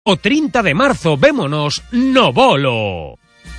O 30 de marzo, vémonos Novolo.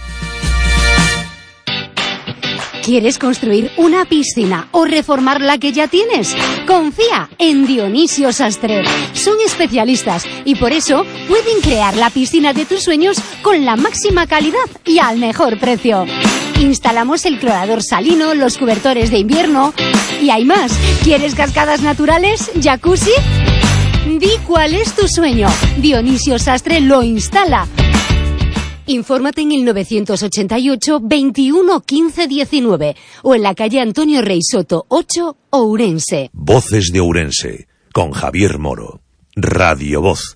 ¿Quieres construir una piscina o reformar la que ya tienes? Confía en Dionisio Sastre. Son especialistas y por eso pueden crear la piscina de tus sueños con la máxima calidad y al mejor precio. Instalamos el clorador salino, los cobertores de invierno y hay más. ¿Quieres cascadas naturales? ¿Jacuzzi? Di cuál es tu sueño. Dionisio Sastre lo instala. Infórmate en el 988 21 15 19 o en la calle Antonio Rey Soto 8, Ourense. Voces de Ourense, con Javier Moro. Radio Voz.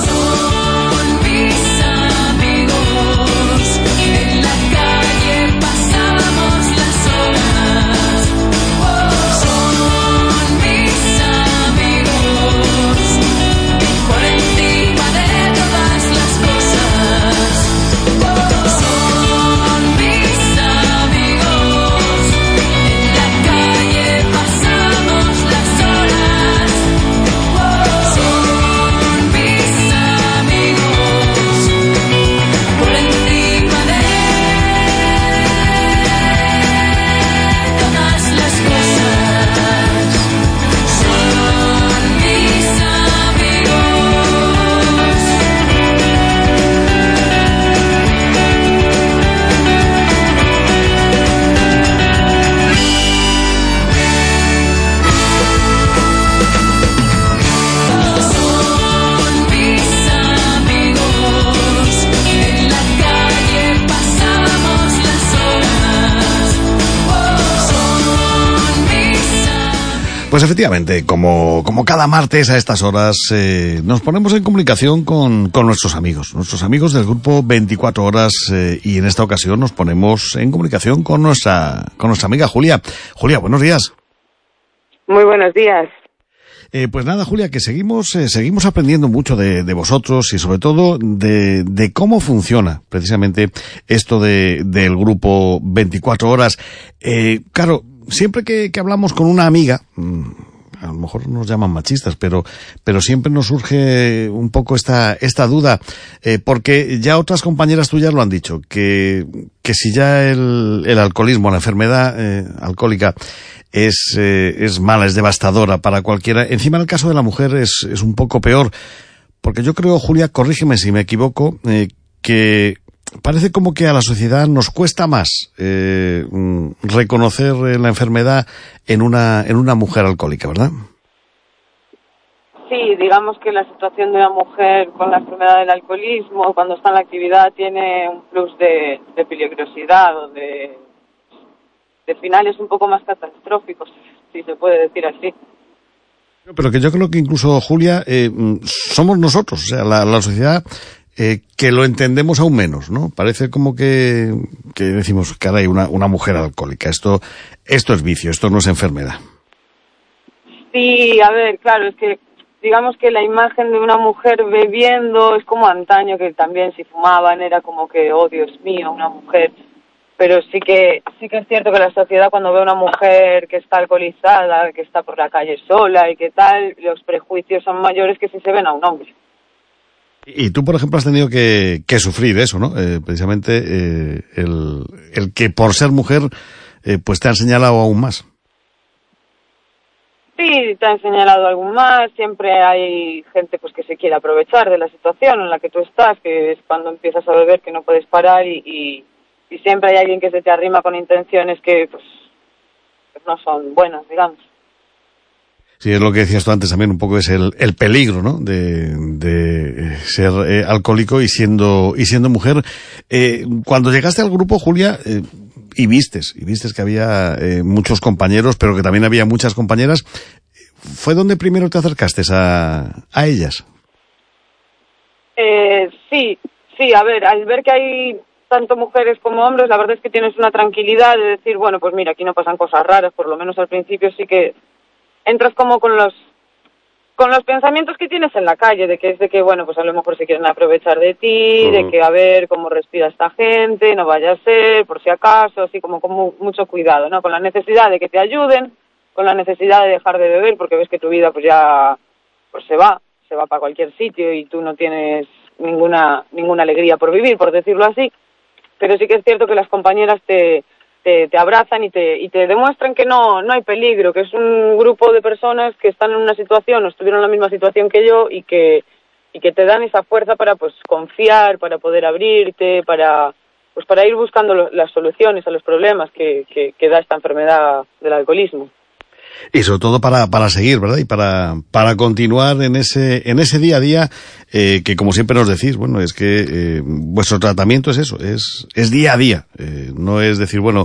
Pues efectivamente, como cada martes a estas horas, nos ponemos en comunicación con nuestros amigos del grupo 24 Horas, y en esta ocasión nos ponemos en comunicación con nuestra amiga Julia. Julia, buenos días. Muy buenos días. Pues nada, Julia, que seguimos aprendiendo mucho de vosotros y sobre todo de cómo funciona precisamente esto del grupo 24 Horas. Claro, siempre que hablamos con una amiga, a lo mejor nos llaman machistas, pero siempre nos surge un poco esta duda, porque ya otras compañeras tuyas lo han dicho, que si ya el alcoholismo, la enfermedad alcohólica es mala, es devastadora para cualquiera. Encima en el caso de la mujer es un poco peor, porque yo creo, Julia, corrígeme si me equivoco, que parece como que a la sociedad nos cuesta más reconocer la enfermedad en una mujer alcohólica, ¿verdad? Sí, digamos que la situación de una mujer con la enfermedad del alcoholismo, cuando está en la actividad, tiene un plus de peligrosidad o de finales un poco más catastróficos, si se puede decir así. Pero que yo creo que incluso, Julia, somos nosotros, o sea, la sociedad, que lo entendemos aún menos, ¿no? Parece como que decimos, caray, una mujer alcohólica, esto es vicio, esto no es enfermedad. Sí, a ver, claro, es que digamos que la imagen de una mujer bebiendo es como antaño, que también si fumaban era como que, oh Dios mío, una mujer. Pero sí que es cierto que la sociedad, cuando ve a una mujer que está alcoholizada, que está por la calle sola y que tal, los prejuicios son mayores que si se ven a un hombre. Y tú, por ejemplo, has tenido que sufrir eso, ¿no? Precisamente el que por ser mujer, pues te han señalado aún más. Sí, te han señalado algo más. Siempre hay gente pues que se quiere aprovechar de la situación en la que tú estás, que es cuando empiezas a beber que no puedes parar y siempre hay alguien que se te arrima con intenciones que pues no son buenas, digamos. Sí, es lo que decías tú antes también, un poco es el peligro, ¿no? De ser alcohólico y siendo mujer. Cuando llegaste al grupo, Julia, y vistes que había muchos compañeros, pero que también había muchas compañeras, ¿fue donde primero te acercaste a ellas? Sí, a ver, al ver que hay tanto mujeres como hombres, la verdad es que tienes una tranquilidad de decir, bueno, pues mira, aquí no pasan cosas raras, por lo menos al principio sí que entras como con los pensamientos que tienes en la calle, de que bueno, pues a lo mejor se quieren aprovechar de ti, de que a ver cómo respira esta gente, no vaya a ser, por si acaso, así como con mucho cuidado, ¿no? Con la necesidad de que te ayuden, con la necesidad de dejar de beber, porque ves que tu vida pues ya pues se va para cualquier sitio y tú no tienes ninguna alegría por vivir, por decirlo así, pero sí que es cierto que las compañeras te abrazan y te demuestran que no hay peligro, que es un grupo de personas que están en una situación o estuvieron en la misma situación que yo y que te dan esa fuerza para pues confiar, para poder abrirte, para ir buscando las soluciones a los problemas que da esta enfermedad del alcoholismo. Y sobre todo para seguir, ¿verdad? Y para continuar en ese día a día, que como siempre nos decís, bueno, es que vuestro tratamiento es eso, es día a día. No es decir, bueno,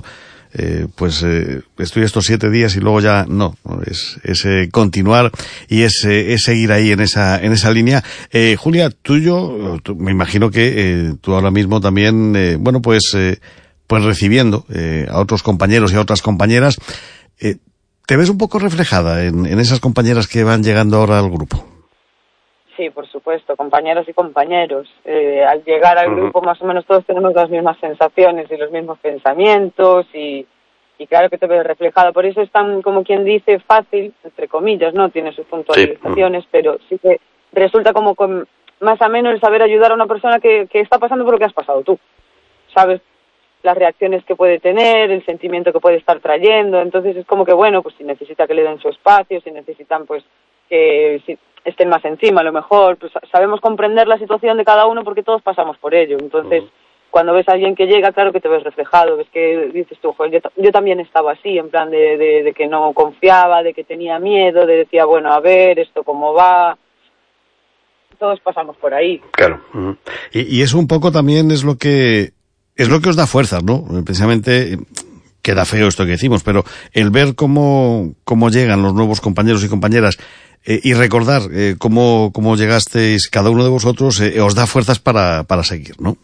estoy estos 7 días y luego ya no. Es continuar y es seguir ahí en esa línea. Julia, me imagino que tú ahora mismo también, pues recibiendo a otros compañeros y a otras compañeras, ¿te ves un poco reflejada en esas compañeras que van llegando ahora al grupo? Sí, por supuesto, compañeros y compañeros. Al llegar al grupo más o menos todos tenemos las mismas sensaciones y los mismos pensamientos y claro que te ves reflejada. Por eso es tan, como quien dice, fácil, entre comillas, ¿no? Tiene sus puntualizaciones, pero sí que resulta como más ameno el saber ayudar a una persona que está pasando por lo que has pasado tú. Sabes las reacciones que puede tener, el sentimiento que puede estar trayendo, entonces es como que bueno, pues si necesita que le den su espacio, si necesitan pues que estén más encima a lo mejor, pues sabemos comprender la situación de cada uno porque todos pasamos por ello, entonces cuando ves a alguien que llega, claro que te ves reflejado, ves que dices tú, joder, yo también estaba así, en plan de que no confiaba, de que tenía miedo, de decía, bueno, a ver, esto cómo va, todos pasamos por ahí. Claro. Y eso un poco también es lo que os da fuerzas, ¿no? Precisamente, queda feo esto que decimos, pero el ver cómo llegan los nuevos compañeros y compañeras y recordar cómo llegasteis cada uno de vosotros os da fuerzas para seguir, ¿no?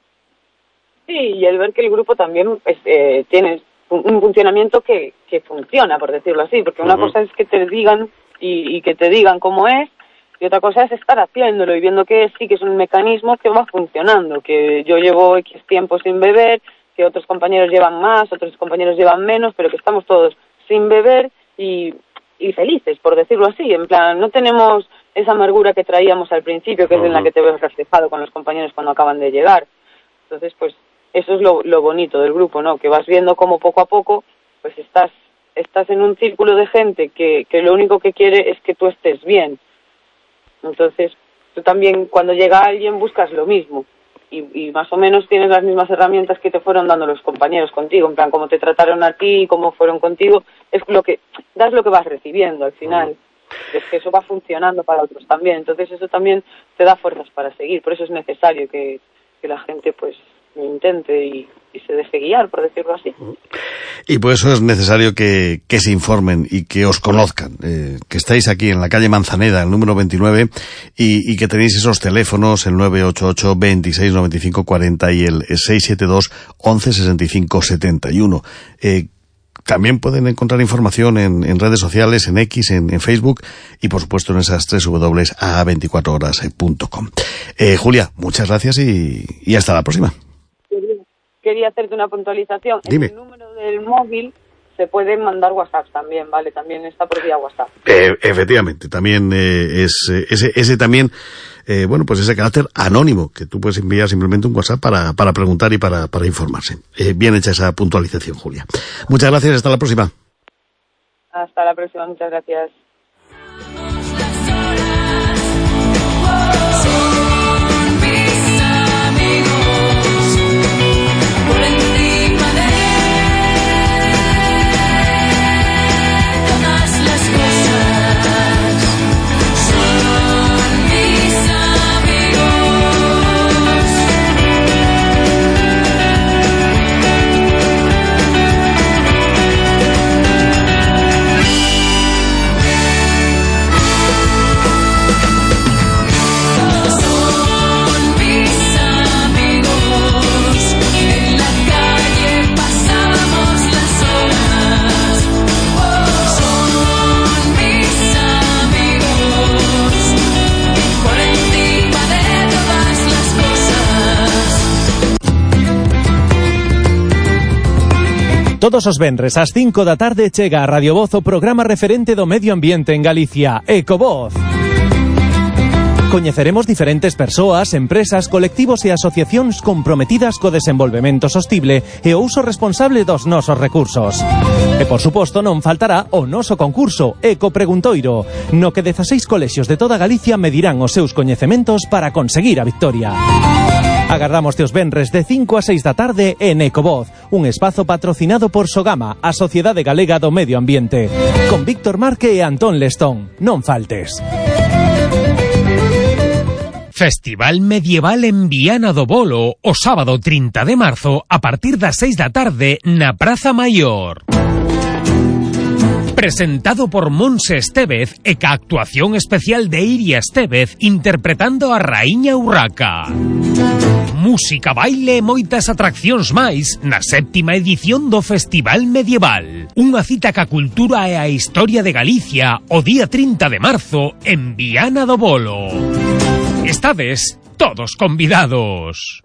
Sí, y el ver que el grupo también tiene un funcionamiento que funciona, por decirlo así, porque una cosa es que te digan y que te digan cómo es, y otra cosa es estar haciéndolo y viendo que sí que es un mecanismo que va funcionando, que yo llevo X tiempo sin beber, que otros compañeros llevan más, otros compañeros llevan menos, pero que estamos todos sin beber y felices, por decirlo así. En plan, no tenemos esa amargura que traíamos al principio, que es en la que te ves reflejado con los compañeros cuando acaban de llegar. Entonces, pues, eso es lo bonito del grupo, ¿no? Que vas viendo cómo poco a poco, pues estás en un círculo de gente que lo único que quiere es que tú estés bien. Entonces, tú también, cuando llega alguien, buscas lo mismo. Y más o menos tienes las mismas herramientas que te fueron dando los compañeros contigo. En plan, cómo te trataron a ti, cómo fueron contigo, es lo que das lo que vas recibiendo al final. Es que eso va funcionando para otros también. Entonces, eso también te da fuerzas para seguir. Por eso es necesario que la gente, pues, lo intente y se deje guiar, por decirlo así. Y por eso es necesario que se informen y que os conozcan, que estáis aquí en la calle Manzaneda, el número 29, y que tenéis esos teléfonos, el 988 26 95 40 y el 672 11 65 71. También pueden encontrar información en redes sociales, en X, en Facebook y por supuesto en esas www.a24horas.com. Julia, muchas gracias y hasta la próxima. Quería hacerte una puntualización. Dime. En el número del móvil se pueden mandar WhatsApp también, ¿vale? También está por vía WhatsApp. Efectivamente, también ese también, pues ese carácter anónimo que tú puedes enviar simplemente un WhatsApp para preguntar y para informarse. Bien hecha esa puntualización, Julia. Muchas gracias, hasta la próxima. Hasta la próxima, muchas gracias. Todos os venres ás 5 da tarde chega a Radio Voz o programa referente do medio ambiente en Galicia, Ecovoz. Coñeceremos diferentes persoas, empresas, colectivos e asociacións comprometidas co desenvolvemento sostible e o uso responsable dos nosos recursos. E, por suposto, non faltará o noso concurso Eco Preguntoiro, no que 16 colexios de toda Galicia medirán os seus coñecementos para conseguir a victoria. Agardámoste os venres de 5 a 6 da tarde en Ecovoz, un espazo patrocinado por Sogama, a Sociedade Galega do Medio Ambiente, con Víctor Marque e Antón Lestón. Non faltes. Festival Medieval en Viana do Bolo, o sábado 30 de marzo, a partir das 6 da tarde, na Praza Maior. Presentado por Monse Estévez e ca actuación especial de Iria Estévez interpretando a Raíña Urraca. Música, baile e moitas atraccións máis na 7ª edición do Festival Medieval. Unha cita ca cultura e a historia de Galicia o día 30 de marzo en Viana do Bolo. Estades todos convidados.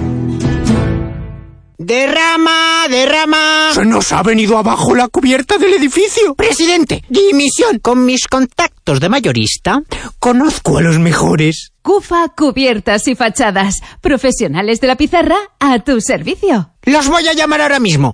¡Derrama! ¡Derrama! Se nos ha venido abajo la cubierta del edificio. Presidente, dimisión. Con mis contactos de mayorista, Conozco a los mejores. Cufa Cubiertas y Fachadas. Profesionales de la pizarra a tu servicio. los voy a llamar ahora mismo.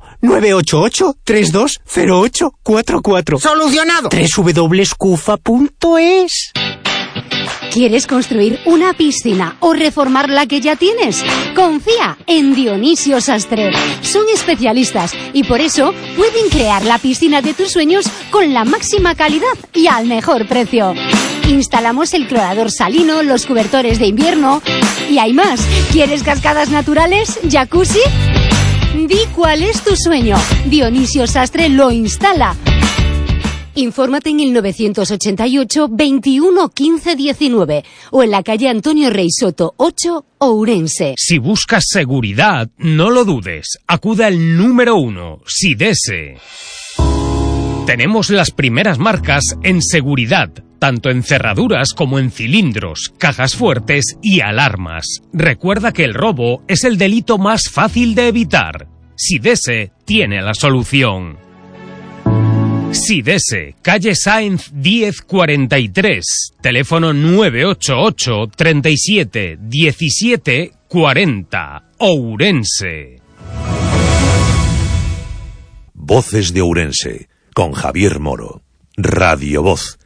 988-320844. ¡Solucionado! www.cufa.es. ¿Quieres construir una piscina o reformar la que ya tienes? Confía en Dionisio Sastre. Son especialistas y por eso pueden crear la piscina de tus sueños con la máxima calidad y al mejor precio. Instalamos el clorador salino, los cobertores de invierno y hay más. ¿Quieres cascadas naturales? ¿Jacuzzi? Di cuál es tu sueño. Dionisio Sastre lo instala. Infórmate en el 988 21 15 19 o en la calle Antonio Rey Soto 8, Ourense. Si buscas seguridad, no lo dudes. Acuda al número 1, Sidese. Tenemos las primeras marcas en seguridad, tanto en cerraduras como en cilindros, cajas fuertes y alarmas. Recuerda que el robo es el delito más fácil de evitar. Sidese tiene la solución. Sidese, calle Sáenz 1043, teléfono 988 37 17 40, Ourense. Voces de Ourense, con Javier Moro. Radio Voz.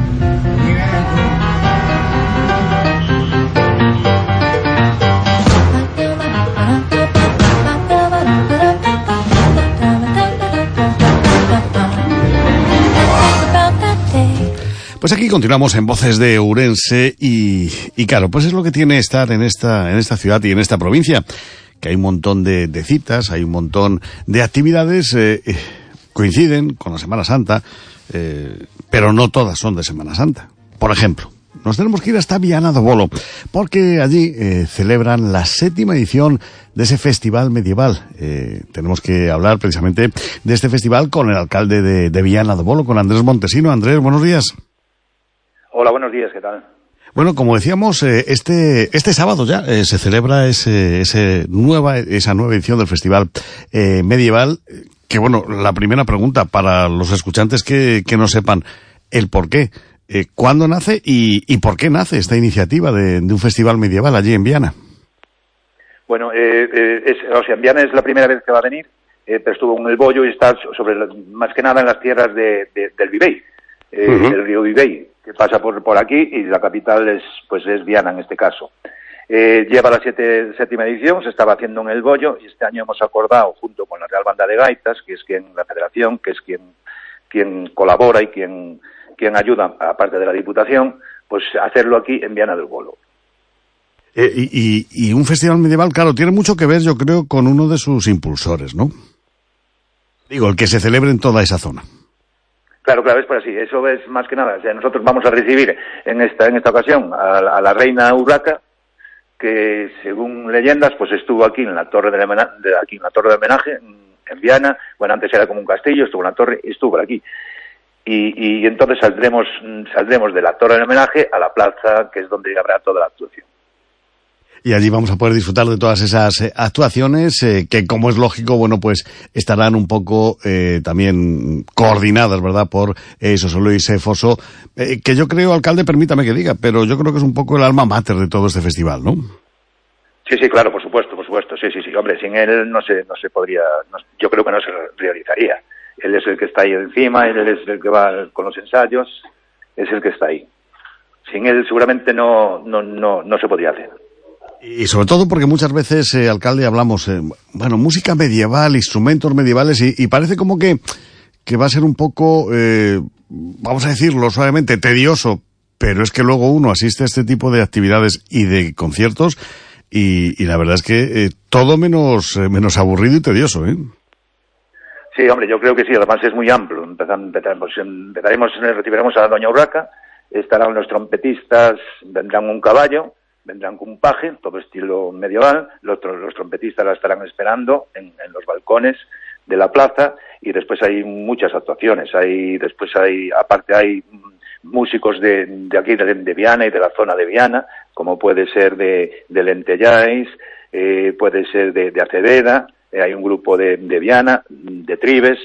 Pues aquí continuamos en Voces de Ourense y claro, pues es lo que tiene estar en esta ciudad y en esta provincia, que hay un montón de citas, hay un montón de actividades, coinciden con la Semana Santa, pero no todas son de Semana Santa. Por ejemplo, nos tenemos que ir hasta Viana do Bolo, porque allí celebran la 7ª edición de ese festival medieval. Tenemos que hablar precisamente de este festival con el alcalde de Viana do Bolo, con Andrés Montesino. Andrés, buenos días. Hola, buenos días, ¿qué tal? Bueno, como decíamos, este sábado ya se celebra esa nueva edición del Festival Medieval, que bueno, la primera pregunta para los escuchantes que no sepan el por qué, cuándo nace y por qué nace esta iniciativa de un festival medieval allí en Viana. Bueno, en Viana es la primera vez que va a venir, pero estuvo en el Bollo y está más que nada en las tierras del Vivey, del río Vivey, que pasa por aquí, y la capital es Viana en este caso. Lleva la 7ª edición, se estaba haciendo en el Bollo, y este año hemos acordado, junto con la Real Banda de Gaitas, que es la federación, que es quien colabora y quien ayuda, aparte de la Diputación, pues hacerlo aquí en Viana del Bolo. Y un festival medieval, claro, tiene mucho que ver, yo creo, con uno de sus impulsores, ¿no? Digo, el que se celebre en toda esa zona. Claro, es por así. Eso es más que nada. O sea, nosotros vamos a recibir en esta ocasión a la reina Urraca, que según leyendas, pues estuvo aquí en la torre del homenaje en Viana. Bueno, antes era como un castillo, estuvo en la torre y estuvo por aquí. Y entonces saldremos de la torre del homenaje a la plaza, que es donde habrá toda la actuación. Y allí vamos a poder disfrutar de todas esas actuaciones que, como es lógico, bueno, pues estarán un poco también coordinadas, ¿verdad?, por José Luis Foso, que yo creo, alcalde, permítame que diga, pero yo creo que es un poco el alma mater de todo este festival, ¿no? Sí, claro, por supuesto, sí, hombre, sin él no se podría, yo creo que no se realizaría. Él es el que está ahí encima, él es el que va con los ensayos, es el que está ahí. Sin él seguramente no se podría hacer. Y sobre todo porque muchas veces, alcalde, hablamos, música medieval, instrumentos medievales, y parece como que va a ser un poco, vamos a decirlo suavemente, tedioso, pero es que luego uno asiste a este tipo de actividades y de conciertos, y la verdad es que todo menos aburrido y tedioso, ¿eh? Sí, hombre, yo creo que sí, además es muy amplio. Recibiremos a Doña Urraca, estarán los trompetistas, vendrán un caballo, vendrán con un paje, todo estilo medieval, los trompetistas la estarán esperando en los balcones de la plaza, y después hay muchas actuaciones, aparte hay músicos de aquí de Viana y de la zona de Viana, como puede ser de Lentellais, puede ser de Aceveda, hay un grupo de Viana, de Tribes,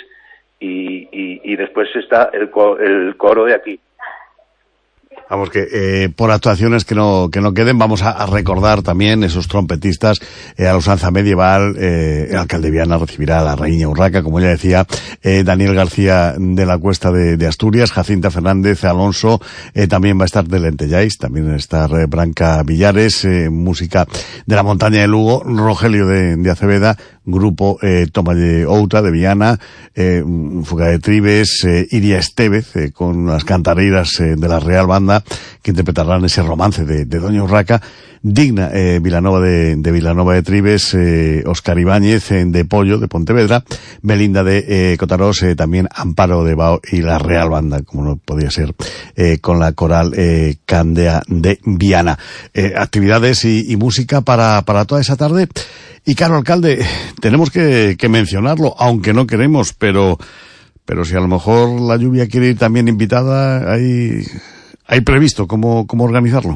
y después está el coro de aquí. Vamos, que por actuaciones que no queden, vamos a recordar también esos trompetistas a la usanza medieval. El alcalde Viana recibirá a la Raíña Urraca, como ya decía, Daniel García de la Cuesta de Asturias, Jacinta Fernández Alonso, también va a estar de Lentellais, también va a estar Branca Villares, música de la montaña de Lugo, Rogelio de Aceveda, grupo Toma de Outa de Viana, Fuga de Tribes, Iria Estevez, con las cantareiras de la Real Banda, que interpretarán ese romance de Doña Urraca, Digna Vilanova de Vilanova de Tribes, Óscar Ibáñez de Pollo de Pontevedra, Belinda de Cotarós, también Amparo de Bao y la Real Banda, como no podía ser, con la coral Candea de Viana. Actividades y música para toda esa tarde. Y claro, alcalde, tenemos que mencionarlo, aunque no queremos, pero si a lo mejor la lluvia quiere ir también invitada, hay previsto cómo organizarlo.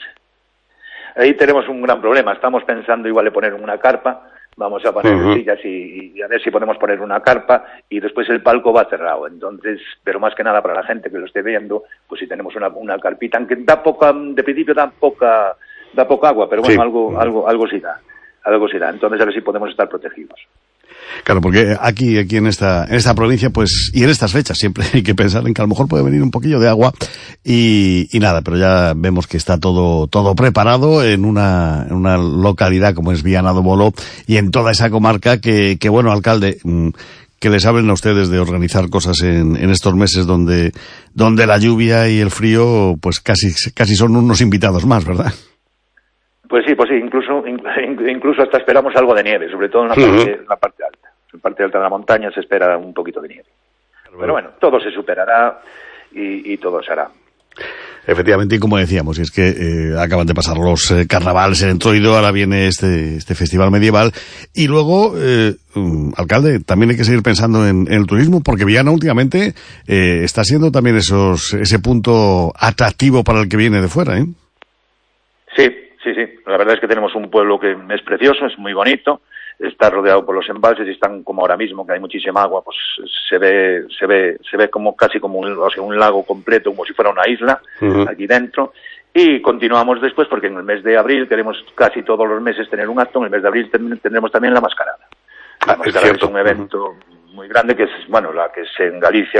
Ahí tenemos un gran problema. Estamos pensando igual de poner una carpa. Vamos a poner sillas y a ver si podemos poner una carpa, y después el palco va cerrado. Entonces, pero más que nada para la gente que lo esté viendo, pues si tenemos una carpita, aunque de principio da poca agua, pero bueno, sí. algo sí da. Entonces a ver si podemos estar protegidos. Claro, porque aquí en esta provincia, pues, y en estas fechas siempre hay que pensar en que a lo mejor puede venir un poquillo de agua y nada, pero ya vemos que está todo preparado en una localidad como es Viana do Bolo y en toda esa comarca que bueno, alcalde, que les hablen a ustedes de organizar cosas en estos meses donde la lluvia y el frío pues casi son unos invitados más, ¿verdad? Pues sí, incluso hasta esperamos algo de nieve, sobre todo en la parte alta. En la parte alta de la montaña se espera un poquito de nieve. Pero bueno, todo se superará y todo se hará. Efectivamente, y como decíamos, y es que acaban de pasar los carnavales en Entroido, ahora viene este festival medieval, y luego, alcalde, también hay que seguir pensando en el turismo, porque Viana últimamente está siendo también ese punto atractivo para el que viene de fuera, ¿eh? Sí. La verdad es que tenemos un pueblo que es precioso, es muy bonito, está rodeado por los embalses y están como ahora mismo, que hay muchísima agua, pues se ve como casi como un lago completo, como si fuera una isla aquí dentro. Y continuamos después porque en el mes de abril queremos casi todos los meses tener un acto, en el mes de abril tendremos también la mascarada. La mascarada es un evento muy grande que es, bueno, la que es en Galicia,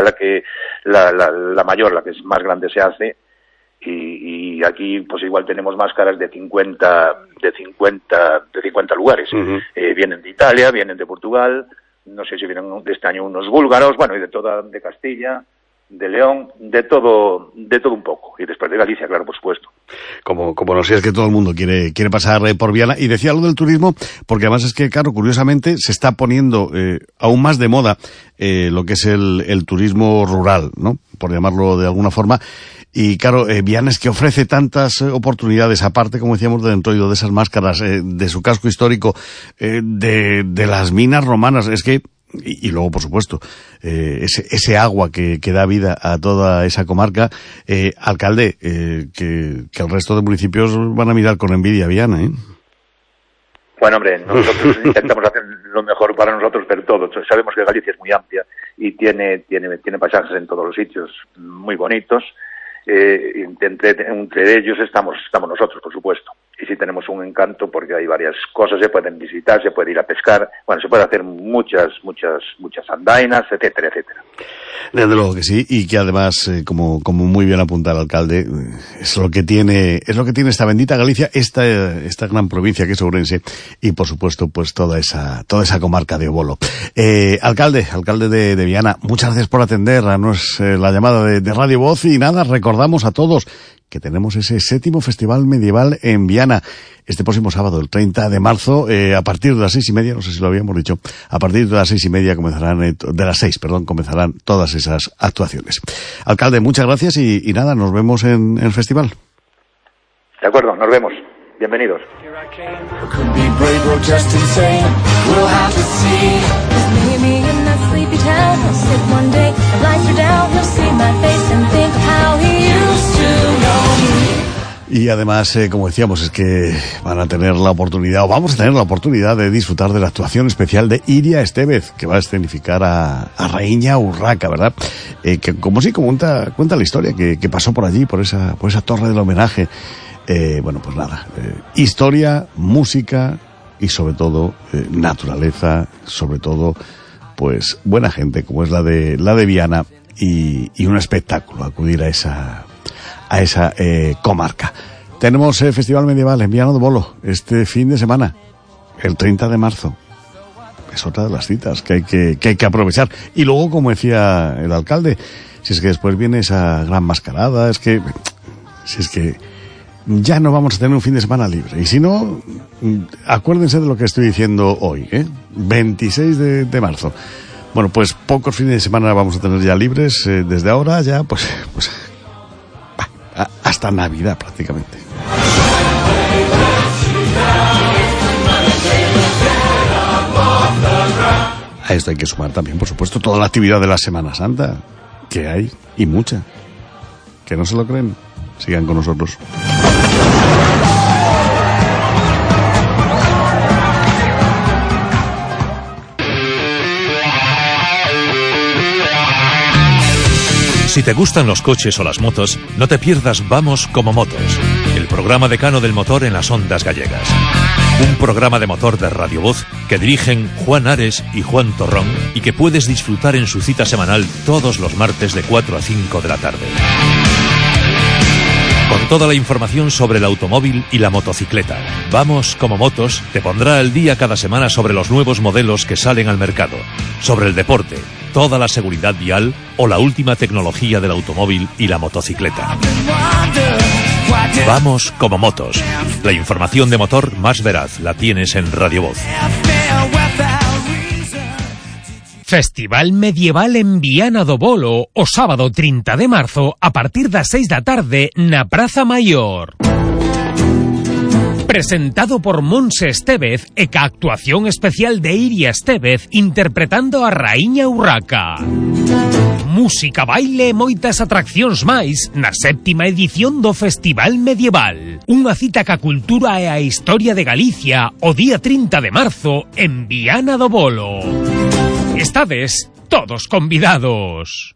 la mayor, la que es más grande se hace. Y aquí pues igual tenemos máscaras de 50 lugares. Vienen de Italia, vienen de Portugal, no sé si vienen de este año unos búlgaros, bueno, y de Castilla, de León, de todo un poco. Y después de Galicia, claro, por supuesto. Como no sé, es que todo el mundo quiere pasar por Viana. Y decía lo del turismo, porque además es que, claro, curiosamente se está poniendo aún más de moda lo que es el turismo rural, ¿no? Por llamarlo de alguna forma. Y claro, Viana es que ofrece tantas oportunidades, aparte, como decíamos, de Entroido, de esas máscaras, de su casco histórico, de las minas romanas, es que, y luego, por supuesto, ese agua que da vida a toda esa comarca, alcalde, que el resto de municipios van a mirar con envidia a Viana, ¿eh? Bueno, hombre, nosotros intentamos hacer lo mejor para nosotros, pero todo. Sabemos que Galicia es muy amplia y tiene paisajes en todos los sitios muy bonitos. Entre ellos estamos nosotros, por supuesto. Y sí tenemos un encanto porque hay varias cosas, se pueden visitar, se puede ir a pescar, bueno, se puede hacer muchas andainas, etcétera, etcétera. Desde luego que sí, y que además, como muy bien apunta el alcalde, es lo que tiene esta bendita Galicia, esta gran provincia que es Ourense, y por supuesto, pues toda esa comarca de Obolo. Alcalde de Viana, muchas gracias por atender a la llamada de Radio Voz, y nada, recordamos a todos que tenemos ese 7º Festival Medieval en Viana este próximo sábado, el 30 de marzo, a partir de las 6:30, no sé si lo habíamos dicho, a partir de las 6:30 comenzarán todas esas actuaciones. Alcalde, muchas gracias y nada, nos vemos en el festival. De acuerdo, nos vemos. Bienvenidos. Y además, como decíamos, es que vamos a tener la oportunidad de disfrutar de la actuación especial de Iria Estévez, que va a escenificar a Raíña Urraca, ¿verdad? Que como cuenta la historia que pasó por allí, por esa torre del homenaje. Bueno, pues nada, historia, música y sobre todo naturaleza, sobre todo pues buena gente como es la de Viana y un espectáculo acudir a esa comarca. Tenemos Festival Medieval en Viana do Bolo este fin de semana, el 30 de marzo. Es otra de las citas que hay que aprovechar. Y luego, como decía el alcalde, si es que después viene esa gran mascarada, si es que ya no vamos a tener un fin de semana libre. Y si no, acuérdense de lo que estoy diciendo hoy, 26 de marzo. Bueno, pues pocos fines de semana vamos a tener ya libres, desde ahora ya, pues hasta Navidad prácticamente. A esto hay que sumar también, por supuesto, toda la actividad de la Semana Santa, que hay, y mucha. Que no se lo creen, sigan con nosotros. Si te gustan los coches o las motos, no te pierdas Vamos como Motos, el programa decano del motor en las ondas gallegas. Un programa de motor de Radio Voz que dirigen Juan Ares y Juan Torrón y que puedes disfrutar en su cita semanal todos los martes de 4 a 5 de la tarde. Con toda la información sobre el automóvil y la motocicleta. Vamos como Motos te pondrá al día cada semana sobre los nuevos modelos que salen al mercado, sobre el deporte, toda la seguridad vial o la última tecnología del automóvil y la motocicleta. Vamos como Motos. La información de motor más veraz la tienes en Radio Voz. Festival Medieval en Viana do Bolo o sábado 30 de marzo a partir das 6 da tarde na Praza Maior. Presentado por Monse Estévez e ca actuación especial de Iria Estévez interpretando a Raíña Urraca. Música, baile e moitas atraccións máis na 7ª edición do Festival Medieval. Unha cita ca cultura e a historia de Galicia o día 30 de marzo en Viana do Bolo. Estades todos convidados.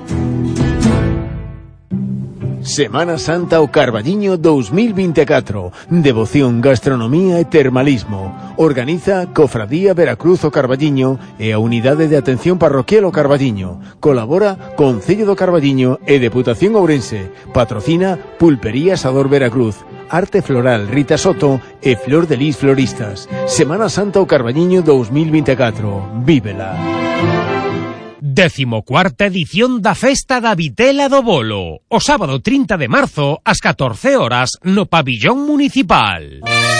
Semana Santa o Carballiño 2024. Devoción, gastronomía e termalismo. Organiza Cofradía Veracruz o Carballiño e a Unidade de Atención Parroquial o Carballiño. Colabora Concello do Carballiño e Deputación Ourense. Patrocina Pulpería Asador Veracruz. Arte Floral Rita Soto e Flor de Lis Floristas. Semana Santa o Carballiño 2024. Vívela. 14ª edición da Festa da Vitela do Bolo, o sábado 30 de marzo ás 14 horas no pabillón municipal.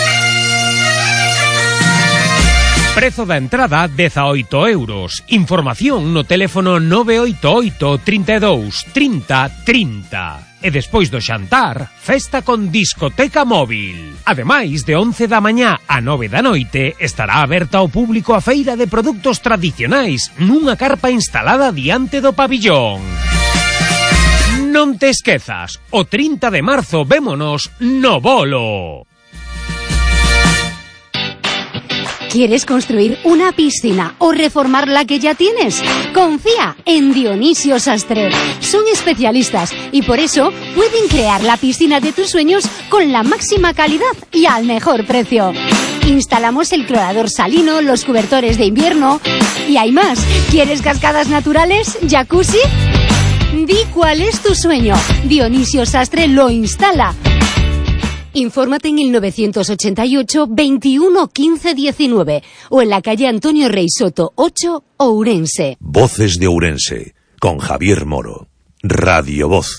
Prezo da entrada 18 euros. Información no teléfono 988 32 30 30. E despois do xantar, festa con discoteca móvil. Ademais, de 11 da mañá a 9 da noite, estará aberta ao público a feira de produtos tradicionais nunha carpa instalada diante do pabillón. Non te esquezas, o 30 de marzo vémonos no Bolo. ¿Quieres construir una piscina o reformar la que ya tienes? Confía en Dionisio Sastre. Son especialistas y por eso pueden crear la piscina de tus sueños con la máxima calidad y al mejor precio. Instalamos el clorador salino, los cobertores de invierno y hay más. ¿Quieres cascadas naturales? ¿Jacuzzi? Di cuál es tu sueño. Dionisio Sastre lo instala. Infórmate en el 988 21 15 19 o en la calle Antonio Rey Soto 8, Ourense. Voces de Ourense, con Javier Moro. Radio Voz.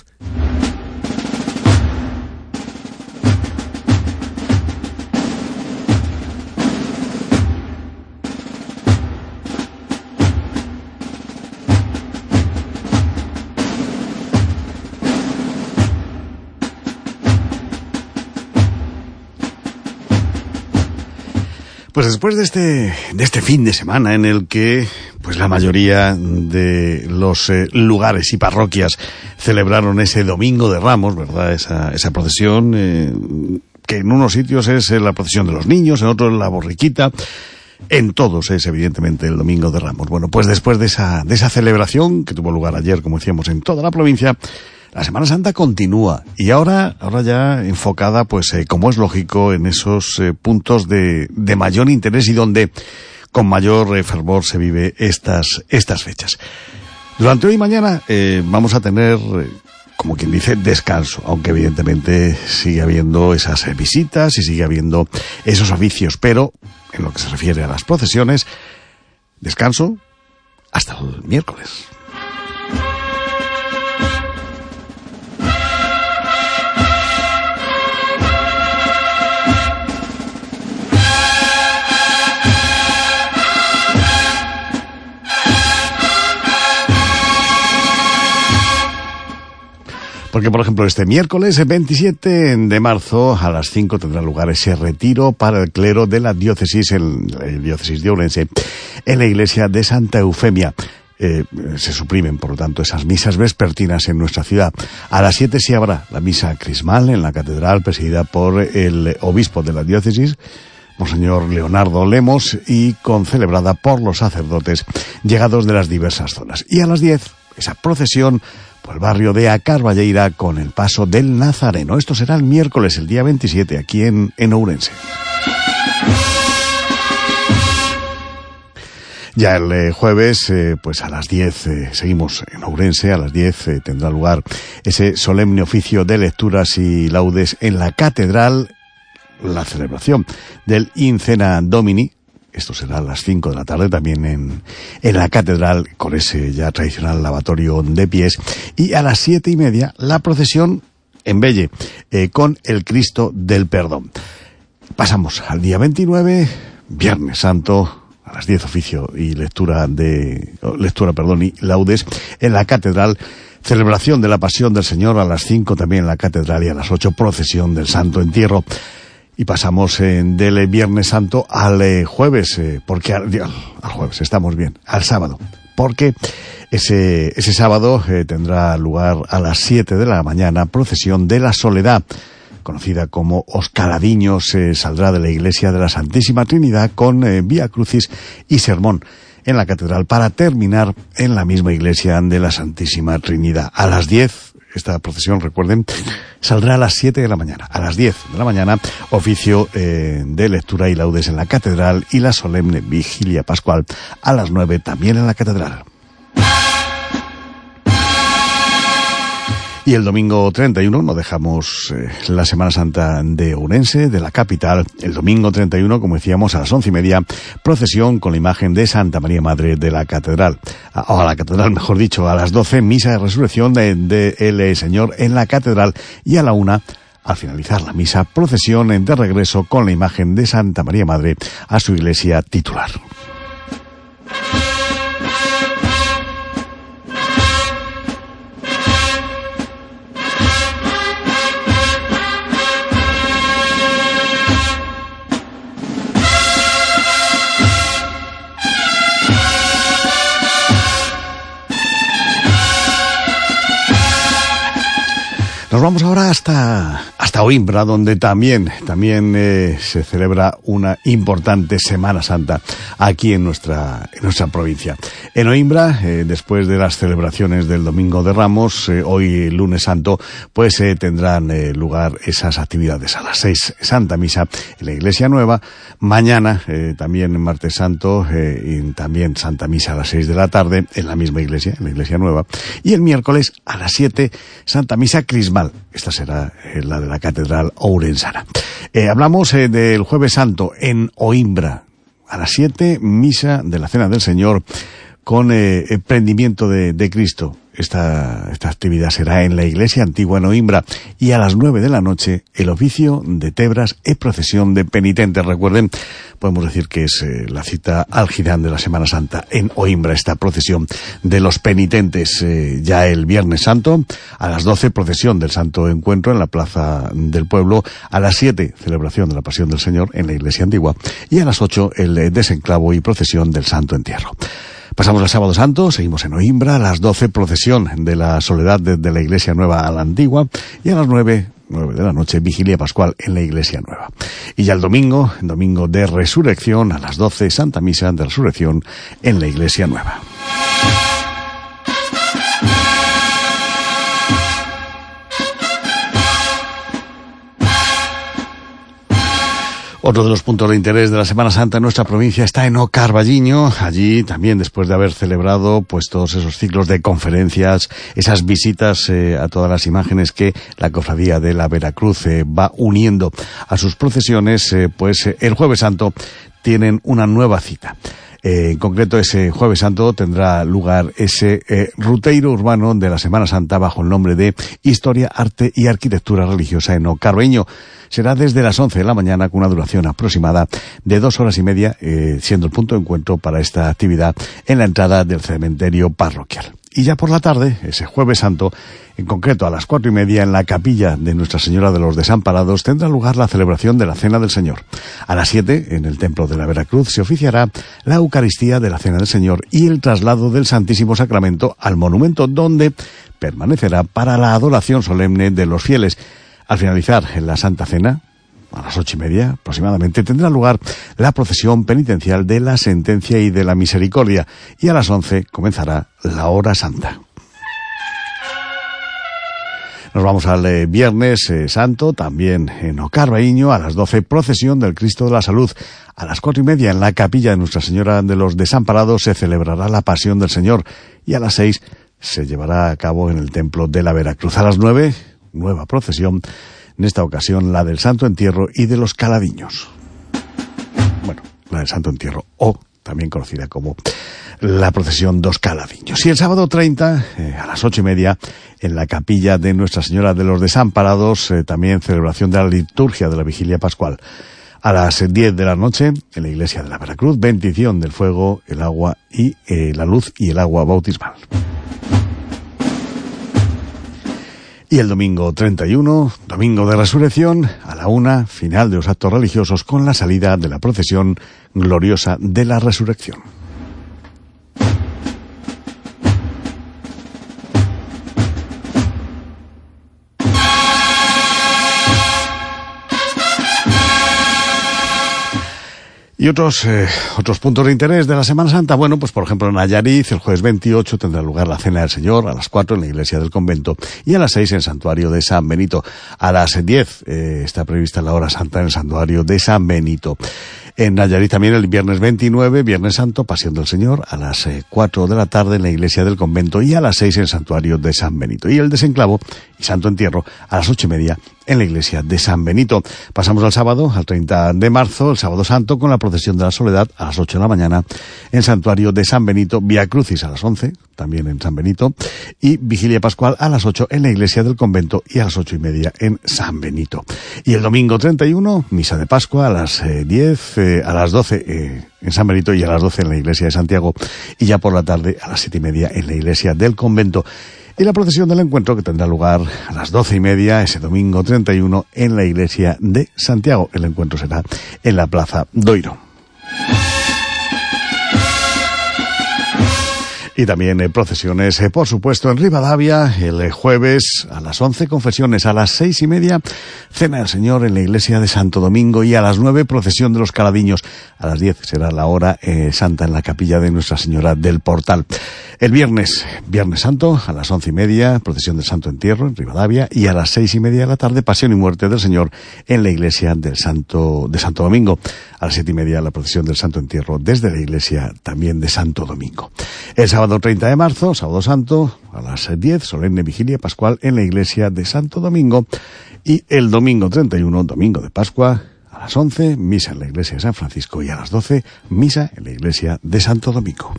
Pues después de este fin de semana en el que pues la mayoría de los lugares y parroquias celebraron ese Domingo de Ramos, ¿verdad? Esa procesión que en unos sitios es la procesión de los niños, en otros la borriquita, en todos es evidentemente el Domingo de Ramos. Bueno, pues después de esa celebración que tuvo lugar ayer, como decíamos, en toda la provincia, la Semana Santa continúa y ahora ya enfocada, pues como es lógico, en esos puntos de mayor interés y donde con mayor fervor se vive estas fechas. Durante hoy y mañana vamos a tener, como quien dice, descanso, aunque evidentemente sigue habiendo esas visitas y sigue habiendo esos oficios, pero en lo que se refiere a las procesiones, descanso hasta el miércoles. Porque, por ejemplo, este miércoles 27 de marzo a las 5 tendrá lugar ese retiro para el clero de la diócesis, la diócesis de Ourense, en la iglesia de Santa Eufemia. Se suprimen, por lo tanto, esas misas vespertinas en nuestra ciudad. A las 7 sí habrá la misa crismal en la catedral, presidida por el obispo de la diócesis, Monseñor Leonardo Lemos, y concelebrada por los sacerdotes llegados de las diversas zonas. Y a las 10, esa procesión por el barrio de Acarballeira con el paso del Nazareno. Esto será el miércoles, el día 27, aquí en Ourense. Ya el jueves, pues a las 10, seguimos en Ourense, a las 10 tendrá lugar ese solemne oficio de lecturas y laudes en la catedral, la celebración del Incena Domini. Esto será a las 5 de la tarde también en la catedral, con ese ya tradicional lavatorio de pies. Y a las 7:30 la procesión en Belle, con el Cristo del Perdón. Pasamos al día 29, Viernes Santo, a las 10 oficio y lectura y laudes en la catedral. Celebración de la Pasión del Señor a las 5 también en la catedral y a las 8 procesión del Santo Entierro. Y pasamos del Viernes Santo al jueves, porque al jueves, estamos bien, al sábado, porque ese sábado tendrá lugar a las 7 de la mañana procesión de la Soledad, conocida como Oscaradiños, saldrá de la iglesia de la Santísima Trinidad con Vía Crucis y sermón en la catedral para terminar en la misma iglesia de la Santísima Trinidad. A las 10, esta procesión, recuerden, saldrá a las 7 de la mañana. A las 10 de la mañana, oficio de lectura y laudes en la catedral y la solemne vigilia pascual a las 9 también en la catedral. Y el domingo 31 no dejamos la Semana Santa de Ourense, de la capital. El domingo 31, como decíamos, a las 11:30, procesión con la imagen de Santa María Madre de la catedral. O a la catedral, mejor dicho, a las 12, misa de resurrección de el Señor en la catedral. Y a la 1, al finalizar la misa, procesión de regreso con la imagen de Santa María Madre a su iglesia titular. Nos vamos ahora hasta hasta Oimbra, donde también se celebra una importante Semana Santa aquí en nuestra provincia. En Oimbra, después de las celebraciones del Domingo de Ramos, hoy lunes santo, pues tendrán lugar esas actividades. A las 6 Santa Misa en la Iglesia Nueva, mañana también martes santo y también Santa Misa a las 6 de la tarde en la misma iglesia, en la Iglesia Nueva, y el miércoles a las 7 Santa Misa crismal. Esta será la de la Catedral Ourensana. Hablamos del Jueves Santo en Oimbra. A las 7, misa de la Cena del Señor con el prendimiento de Cristo. Esta actividad será en la Iglesia Antigua en Oimbra, y a las 9 de la noche el oficio de Tebras y procesión de penitentes. Recuerden, podemos decir que es la cita álgida de la Semana Santa en Oimbra, esta procesión de los penitentes. Ya el Viernes Santo, a las 12 procesión del Santo Encuentro en la Plaza del Pueblo, a las 7 celebración de la Pasión del Señor en la Iglesia Antigua, y a las 8 el desenclavo y procesión del Santo Entierro. Pasamos al Sábado Santo, seguimos en Oimbra, a las 12 procesión de la Soledad desde la Iglesia Nueva a la Antigua, y a las 9 de la noche vigilia pascual en la Iglesia Nueva. Y ya el domingo de Resurrección, a las 12 Santa Misa de Resurrección en la Iglesia Nueva. Otro de los puntos de interés de la Semana Santa en nuestra provincia está en O Carballiño. Allí también, después de haber celebrado pues todos esos ciclos de conferencias, esas visitas a todas las imágenes que la Cofradía de la Veracruz va uniendo a sus procesiones, pues el Jueves Santo tienen una nueva cita. En concreto, ese Jueves Santo tendrá lugar ese ruteiro urbano de la Semana Santa bajo el nombre de Historia, Arte y Arquitectura Religiosa en O Carballiño. Será desde las 11 de la mañana con una duración aproximada de 2 horas y media, siendo el punto de encuentro para esta actividad en la entrada del cementerio parroquial. Y ya por la tarde, ese Jueves Santo, en concreto a las 4:30 en la capilla de Nuestra Señora de los Desamparados, tendrá lugar la celebración de la Cena del Señor. A las 7, en el Templo de la Veracruz, se oficiará la Eucaristía de la Cena del Señor y el traslado del Santísimo Sacramento al monumento, donde permanecerá para la adoración solemne de los fieles. Al finalizar en la Santa Cena, a las 8:30 aproximadamente, tendrá lugar la procesión penitencial de la Sentencia y de la Misericordia, y a las 11 comenzará la Hora Santa. Nos vamos al Viernes Santo, también en O Carballiño, a las 12 procesión del Cristo de la Salud. A las 4:30 en la capilla de Nuestra Señora de los Desamparados se celebrará la Pasión del Señor, y a las 6 se llevará a cabo en el Templo de la Veracruz. A las 9, nueva procesión, en esta ocasión la del Santo Entierro y de los Caladiños. Bueno, la del Santo Entierro, o también conocida como la procesión dos Caladiños. Y el sábado 30, a las 8:30, en la capilla de Nuestra Señora de los Desamparados, también celebración de la liturgia de la Vigilia Pascual. A las 10 de la noche, en la Iglesia de la Veracruz, bendición del fuego, el agua y la luz y el agua bautismal. Y el domingo 31, domingo de Resurrección, a la 1, final de los actos religiosos con la salida de la procesión gloriosa de la Resurrección. Y otros puntos de interés de la Semana Santa, bueno, pues por ejemplo en Nayarit, el jueves 28 tendrá lugar la Cena del Señor, a las 4 en la Iglesia del Convento, y a las 6 en el Santuario de San Benito. A las 10 está prevista la Hora Santa en el Santuario de San Benito. En Nayarit también el viernes 29, Viernes Santo, Pasión del Señor, a las 4 de la tarde en la Iglesia del Convento, y a las 6 en el Santuario de San Benito. Y el Desenclavo y Santo Entierro a las 8:30 en la Iglesia de San Benito. Pasamos al sábado, al 30 de marzo, el Sábado Santo, con la procesión de la Soledad a las 8 de la mañana en el Santuario de San Benito, Vía Crucis a las 11, también en San Benito, y Vigilia Pascual a las 8 en la Iglesia del Convento y a las 8:30 en San Benito. Y el domingo 31, Misa de Pascua a las 10, a las 12 en San Benito y a las 12 en la Iglesia de Santiago, y ya por la tarde a las 7:30 en la Iglesia del Convento. Y la procesión del encuentro, que tendrá lugar a las 12:30 ese domingo 31 en la Iglesia de Santiago. El encuentro será en la Plaza Doiro. Y también procesiones, por supuesto, en Rivadavia, el jueves a las 11, confesiones, a las 6:30, cena del Señor en la iglesia de Santo Domingo, y a las 9, procesión de los Caladiños. A las 10 será la hora santa en la capilla de Nuestra Señora del Portal. El viernes Santo, a las 11:30, procesión del Santo Entierro en Rivadavia, y a las 6:30 de la tarde, pasión y muerte del Señor en la iglesia de Santo Domingo. A las 7:30, la procesión del Santo Entierro desde la iglesia también de Santo Domingo. El sábado 30 de marzo, sábado santo, a las 10, solemne vigilia pascual en la iglesia de Santo Domingo. Y el domingo 31, domingo de Pascua, a las 11, misa en la iglesia de San Francisco, y a las 12, misa en la iglesia de Santo Domingo.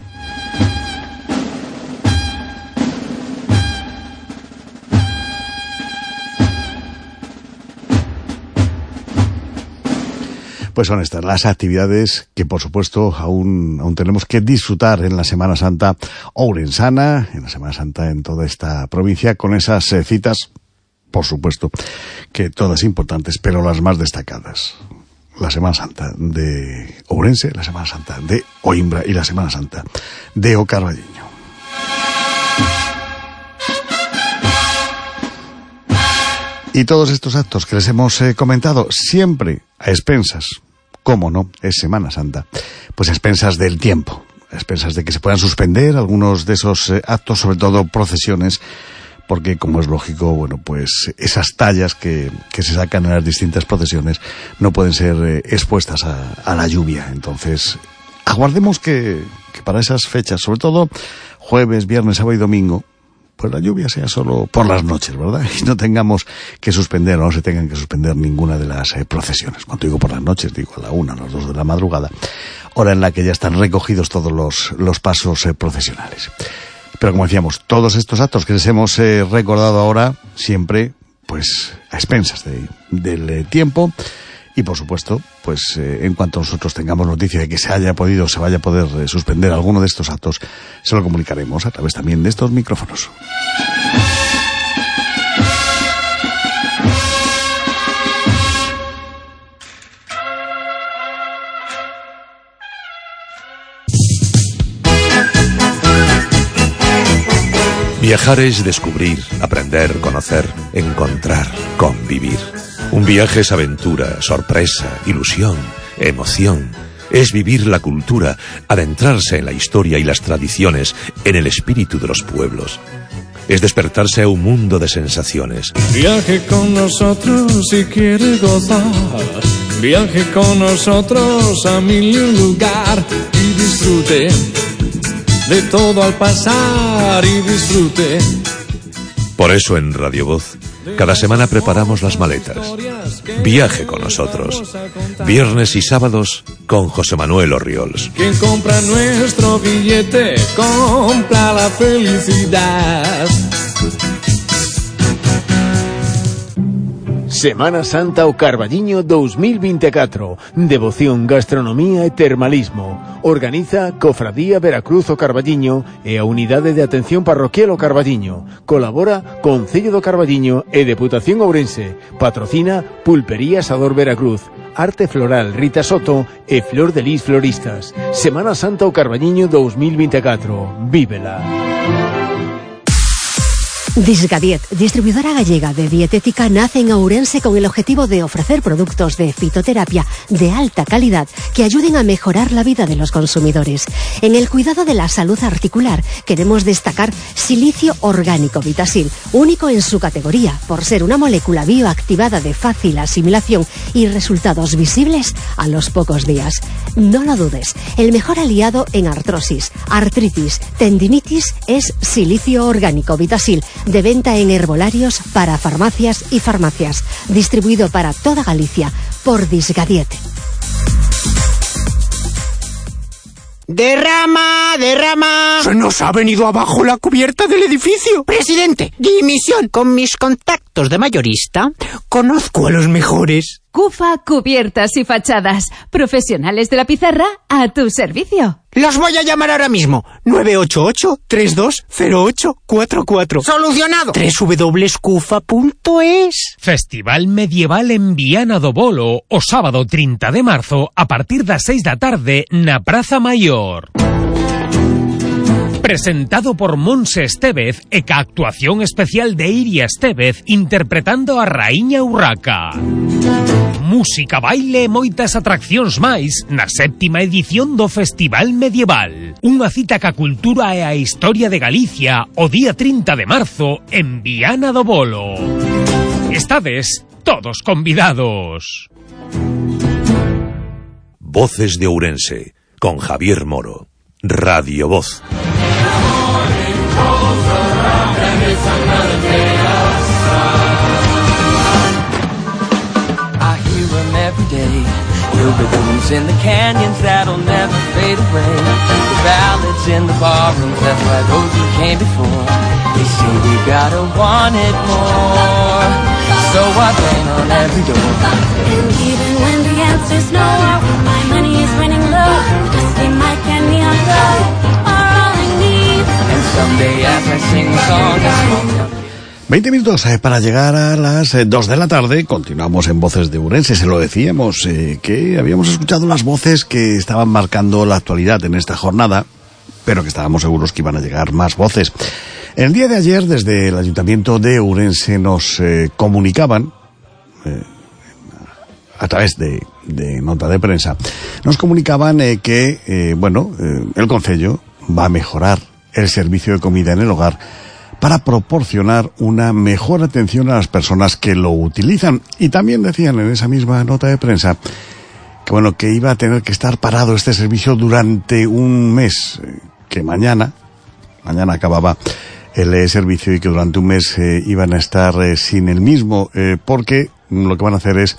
Pues son estas las actividades que, por supuesto, aún tenemos que disfrutar en la Semana Santa ourensana, en la Semana Santa en toda esta provincia, con esas citas, por supuesto, que todas importantes, pero las más destacadas. La Semana Santa de Ourense, la Semana Santa de Oimbra y la Semana Santa de O Carballiño. Y todos estos actos que les hemos comentado, siempre a expensas, cómo no, es Semana Santa, pues a expensas del tiempo, a expensas de que se puedan suspender algunos de esos actos, sobre todo procesiones, porque, como es lógico, bueno, pues esas tallas que se sacan en las distintas procesiones no pueden ser expuestas a la lluvia. Entonces, aguardemos que para esas fechas, sobre todo jueves, viernes, sábado y domingo, pues la lluvia sea solo por las noches, ¿verdad? Y no tengamos que suspender, o no se tengan que suspender ninguna de las procesiones. Cuando digo por las noches, digo a la 1, a las 2 de la madrugada, hora en la que ya están recogidos todos los pasos procesionales. Pero, como decíamos, todos estos actos que les hemos recordado ahora, siempre, pues, a expensas del tiempo. Y, por supuesto, pues en cuanto nosotros tengamos noticia de que se vaya a poder suspender alguno de estos actos, se lo comunicaremos a través también de estos micrófonos. Viajar es descubrir, aprender, conocer, encontrar, convivir. Un viaje es aventura, sorpresa, ilusión, emoción. Es vivir la cultura, adentrarse en la historia y las tradiciones, en el espíritu de los pueblos. Es despertarse a un mundo de sensaciones. Viaje con nosotros si quiere gozar. Viaje con nosotros a mil lugar y disfrute de todo al pasar y disfrute. Por eso en Radio Voz, cada semana preparamos las maletas. Viaje con nosotros. Viernes y sábados con José Manuel Orriols. Quien compra nuestro billete, compra la felicidad. Semana Santa o Carballiño 2024. Devoción, gastronomía e termalismo. Organiza Cofradía Veracruz o Carballiño e a Unidade de Atención Parroquial o Carballiño. Colabora Concello do Carballiño e Deputación Ourense. Patrocina Pulpería Asador Veracruz. Arte Floral Rita Soto e Flor de Lis Floristas. Semana Santa o Carballiño 2024. Vívela. Disgadiet, distribuidora gallega de dietética, nace en Ourense con el objetivo de ofrecer productos de fitoterapia de alta calidad que ayuden a mejorar la vida de los consumidores. En el cuidado de la salud articular queremos destacar Silicio Orgánico Vitasil, único en su categoría por ser una molécula bioactivada de fácil asimilación y resultados visibles a los pocos días. No lo dudes, el mejor aliado en artrosis, artritis, tendinitis es Silicio Orgánico Vitasil, de venta en herbolarios para farmacias y farmacias. Distribuido para toda Galicia por Disgadiet. ¡Derrama! ¡Derrama! ¡Se nos ha venido abajo la cubierta del edificio! Presidente, dimisión. Con mis contactos de mayorista, conozco a los mejores. Cufa Cubiertas y Fachadas. Profesionales de la pizarra a tu servicio. Los voy a llamar ahora mismo. 988-320844. ¡Solucionado! www.cufa.es. Festival Medieval en Viana do Bolo, o sábado 30 de marzo, a partir das 6 da tarde, na Praza Maior. Presentado por Monse Estévez e ca actuación especial de Iria Estévez interpretando a Raíña Urraca. Música, baile e moitas atraccións máis na 7ª edición do Festival Medieval. Unha cita ca cultura e a historia de Galicia o día 30 de marzo en Viana do Bolo. Estades todos convidados. Voces de Ourense, con Javier Moro. Radio Voz. Every day, rhythms in the canyons that'll never fade away. The ballads in the barrooms, that's why those who came before, they say we gotta want it more. So I bang on every door. And even when the answer's no, when my money is running low, dusty mic and neon glow are all I need. And someday as I sing the song, I smoke. 20 minutos para llegar a las 2 de la tarde. Continuamos en Voces de Ourense. Se lo decíamos, que habíamos escuchado las voces que estaban marcando la actualidad en esta jornada, pero que estábamos seguros que iban a llegar más voces. El día de ayer, desde el Ayuntamiento de Ourense, nos comunicaban, a través de nota de prensa, nos comunicaban que el Concello va a mejorar el servicio de comida en el hogar para proporcionar una mejor atención a las personas que lo utilizan. Y también decían en esa misma nota de prensa que iba a tener que estar parado este servicio durante un mes, que mañana acababa el servicio y que durante un mes iban a estar sin el mismo, porque lo que van a hacer es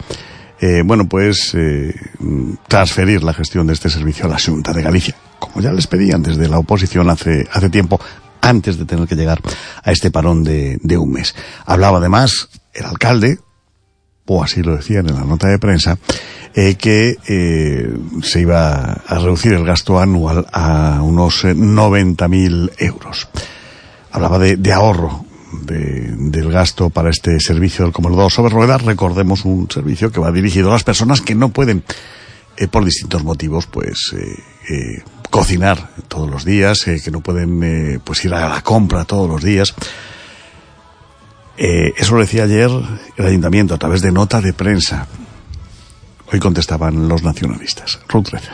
transferir la gestión de este servicio a la Xunta de Galicia, como ya les pedían desde la oposición hace tiempo, antes de tener que llegar a este parón de un mes. Hablaba además el alcalde, o así lo decían en la nota de prensa, que se iba a reducir el gasto anual a unos 90.000 euros. Hablaba de ahorro del gasto para este servicio del comedor sobre ruedas. Recordemos, un servicio que va dirigido a las personas que no pueden, por distintos motivos, cocinar todos los días, que no pueden ir a la compra todos los días. Eso lo decía ayer el Ayuntamiento a través de nota de prensa. Hoy contestaban los nacionalistas. Ruth Reza.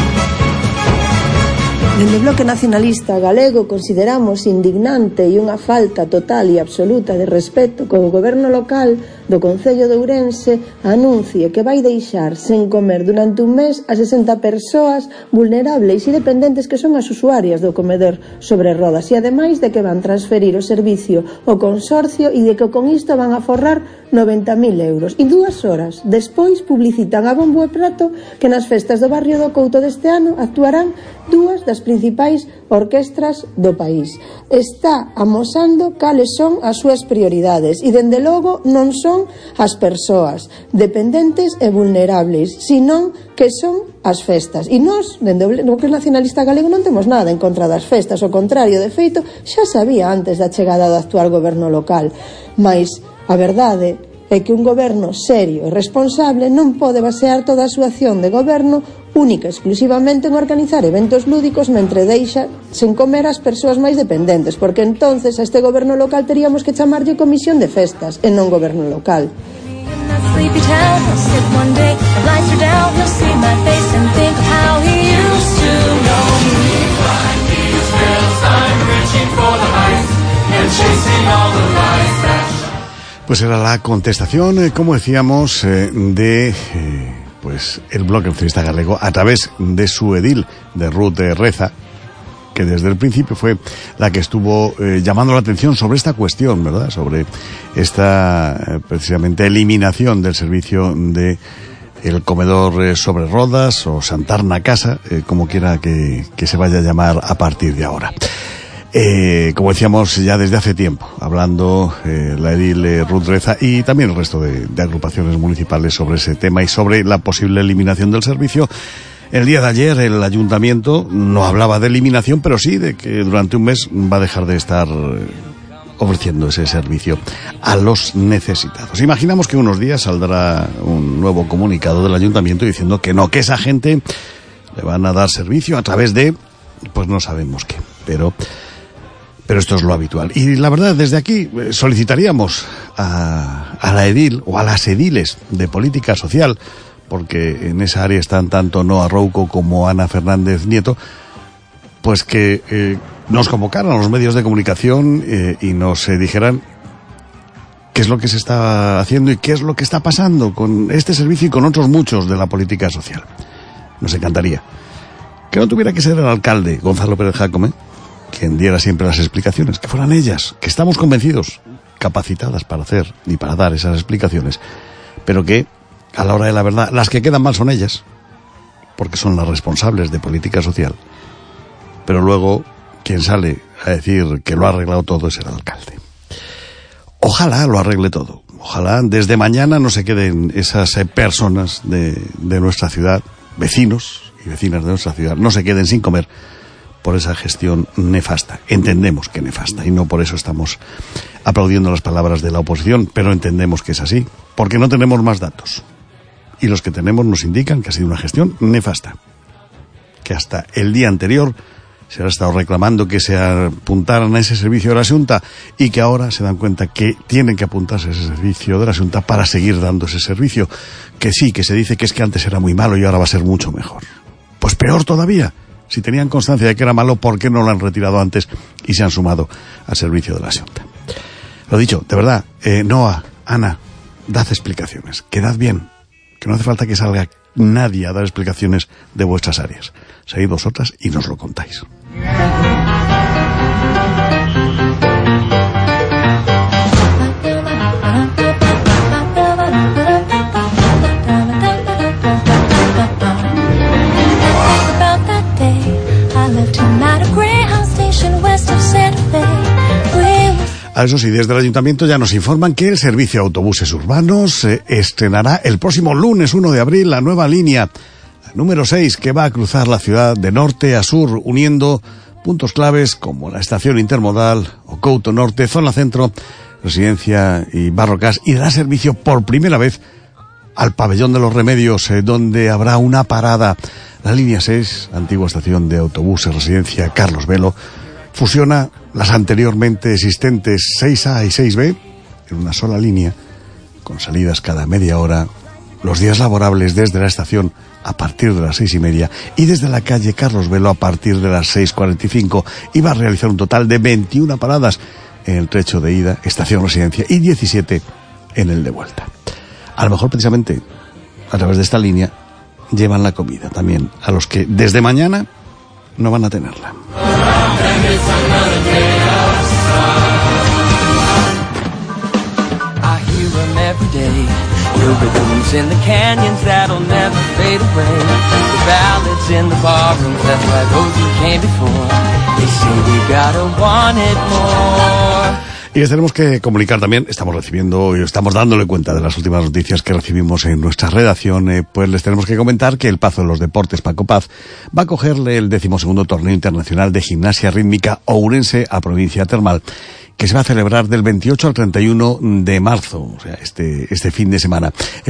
Dende o Bloque Nacionalista Galego consideramos indignante e unha falta total e absoluta de respeto que o goberno local do Concello de Ourense anuncie que vai deixar sen comer durante un mes a 60 persoas vulnerables e dependentes que son as usuarias do comedor sobre rodas, e ademais de que van transferir o servicio ao consorcio e de que con isto van a forrar 90.000 euros. E 2 horas despois publicitan a bombo e prato que nas festas do barrio do Couto deste ano actuarán 2 das principais orquestras do país. Está amosando cales son as súas prioridades e, dende logo, non son as persoas dependentes e vulnerables, senón que son as festas. E nós, dende o Bloque Nacionalista Galego, non temos nada en contra das festas, ao contrario, de feito, xa sabía antes da chegada do actual goberno local. Mais a verdade é que un goberno serio e responsable non pode basear toda a súa acción de goberno única e exclusivamente en organizar eventos lúdicos mentre deixa sen comer as persoas máis dependentes, porque entonces a este goberno local teríamos que chamarlle comisión de festas e non goberno local. Pues era la contestación, como decíamos, de el Bloque Nacionalista Galego a través de su edil, de Ruth Reza, que desde el principio fue la que estuvo llamando la atención sobre esta cuestión, ¿verdad? Sobre esta precisamente eliminación del servicio de el comedor sobre rodas o Santarna Casa, como quiera que se vaya a llamar a partir de ahora. Como decíamos ya desde hace tiempo, hablando la edil Ruth Reza y también el resto de agrupaciones municipales sobre ese tema y sobre la posible eliminación del servicio. El día de ayer el ayuntamiento no hablaba de eliminación, pero sí de que durante un mes va a dejar de estar ofreciendo ese servicio a los necesitados. Imaginamos que unos días saldrá un nuevo comunicado del ayuntamiento diciendo que no, que esa gente le van a dar servicio a través de, pues no sabemos qué. pero esto es lo habitual. Y la verdad, desde aquí solicitaríamos a la edil o a las ediles de política social, porque en esa área están tanto Noa Rouco como Ana Fernández Nieto, pues que nos convocaran a los medios de comunicación y nos dijeran qué es lo que se está haciendo y qué es lo que está pasando con este servicio y con otros muchos de la política social. Nos encantaría que no tuviera que ser el alcalde Gonzalo Pérez Jácome quien diera siempre las explicaciones, que fueran ellas, que estamos convencidos, capacitadas para hacer y para dar esas explicaciones, pero que a la hora de la verdad las que quedan mal son ellas, porque son las responsables de política social, pero luego quien sale a decir que lo ha arreglado todo es el alcalde. Ojalá lo arregle todo, ojalá desde mañana no se queden esas personas de nuestra ciudad, vecinos y vecinas de nuestra ciudad, no se queden sin comer por esa gestión nefasta. Entendemos que nefasta y no por eso estamos aplaudiendo las palabras de la oposición, pero entendemos que es así, porque no tenemos más datos. Y los que tenemos nos indican que ha sido una gestión nefasta, que hasta el día anterior se ha estado reclamando que se apuntaran a ese servicio de la Xunta y que ahora se dan cuenta que tienen que apuntarse a ese servicio de la Xunta para seguir dando ese servicio, que sí, que se dice que es que antes era muy malo y ahora va a ser mucho mejor. Pues peor todavía. Si tenían constancia de que era malo, ¿por qué no lo han retirado antes y se han sumado al servicio de la Xunta? Lo dicho, de verdad, Noa, Ana, dad explicaciones, quedad bien, que no hace falta que salga nadie a dar explicaciones de vuestras áreas. Seguid vosotras y nos lo contáis. A eso sí, desde el Ayuntamiento ya nos informan que el servicio de autobuses urbanos estrenará el próximo lunes 1 de abril la nueva línea número 6 que va a cruzar la ciudad de norte a sur, uniendo puntos claves como la estación intermodal o Couto Norte, zona centro, Residencia y Barrocas, y dará servicio por primera vez al Pabellón de los Remedios, donde habrá una parada. La línea 6, antigua estación de autobuses Residencia Carlos Velo, fusiona las anteriormente existentes 6A y 6B en una sola línea, con salidas cada media hora, los días laborables desde la estación a partir de las 6:30 y desde la calle Carlos Velo a partir de las 6:45, y va a realizar un total de 21 paradas en el trecho de ida, estación Residencia, y 17 en el de vuelta. A lo mejor precisamente a través de esta línea llevan la comida también a los que desde mañana no van a tenerla. Y les tenemos que comunicar también, estamos recibiendo y estamos dándole cuenta de las últimas noticias que recibimos en nuestra redacción, pues les tenemos que comentar que el Pazo de los Deportes, Paco Paz, va a cogerle el 12º torneo internacional de gimnasia rítmica Ourense a Provincia Termal, que se va a celebrar del 28 al 31 de marzo, o sea, este fin de semana.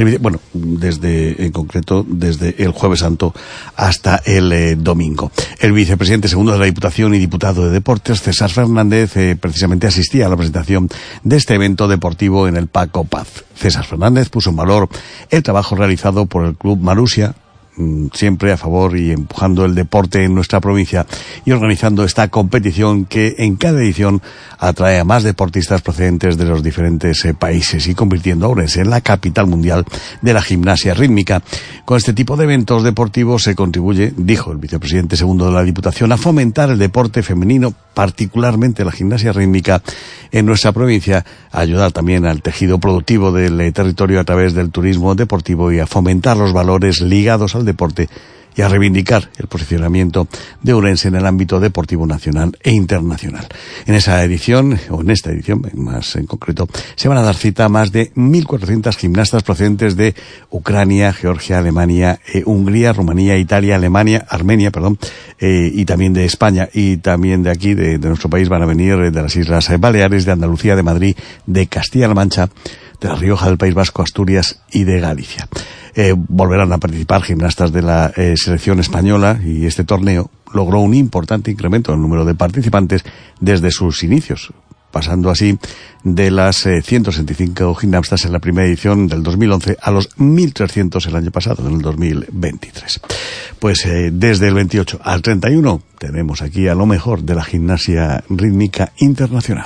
En concreto, desde el Jueves Santo hasta el domingo. El vicepresidente segundo de la Diputación y diputado de Deportes, César Fernández, precisamente asistía a la presentación de este evento deportivo en el Paco Paz. César Fernández puso en valor el trabajo realizado por el Club Marusia, siempre a favor y empujando el deporte en nuestra provincia y organizando esta competición que en cada edición atrae a más deportistas procedentes de los diferentes países y convirtiendo a Ourense en la capital mundial de la gimnasia rítmica. Con este tipo de eventos deportivos se contribuye, dijo el vicepresidente segundo de la Diputación, a fomentar el deporte femenino, particularmente la gimnasia rítmica en nuestra provincia, a ayudar también al tejido productivo del territorio a través del turismo deportivo y a fomentar los valores ligados al deporte y a reivindicar el posicionamiento de Ourense en el ámbito deportivo nacional e internacional. En esta edición más en concreto, se van a dar cita a más de 1.400 gimnastas procedentes de Ucrania, Georgia, Alemania, Hungría, Rumanía, Italia, Armenia, y también de España, y también de aquí, de nuestro país, van a venir de las Islas Baleares, de Andalucía, de Madrid, de Castilla-La Mancha, de La Rioja, del País Vasco, Asturias y de Galicia. Volverán a participar gimnastas de la selección española, y este torneo logró un importante incremento en el número de participantes desde sus inicios, pasando así de las 165 gimnastas en la primera edición del 2011 a los 1.300 el año pasado, en el 2023. Pues desde el 28 al 31 tenemos aquí a lo mejor de la gimnasia rítmica internacional.